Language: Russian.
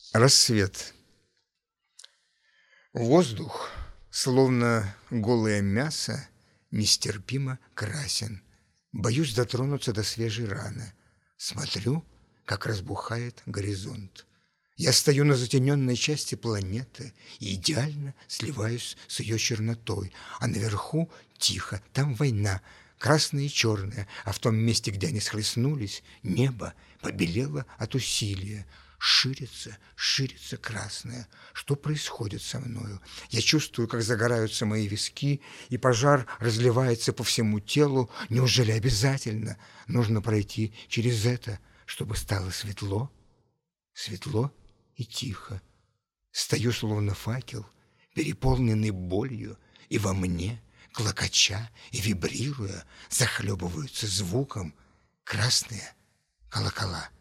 Рассвет. Воздух, словно голое мясо, нестерпимо красен. Боюсь дотронуться до свежей раны. Смотрю, как разбухает горизонт. Я стою на затененной части планеты и идеально сливаюсь с ее чернотой. А наверху тихо, там война, красное и черное, а в том месте, где они схлестнулись, небо побелело от усилия. Ширится, ширится красное. Что происходит со мною? Я чувствую, как загораются мои виски, и пожар разливается по всему телу. Неужели обязательно нужно пройти через это, чтобы стало светло? Светло и тихо. Стою, словно факел, переполненный болью, и во мне, клокоча и вибрируя, захлебываются звуком красные колокола.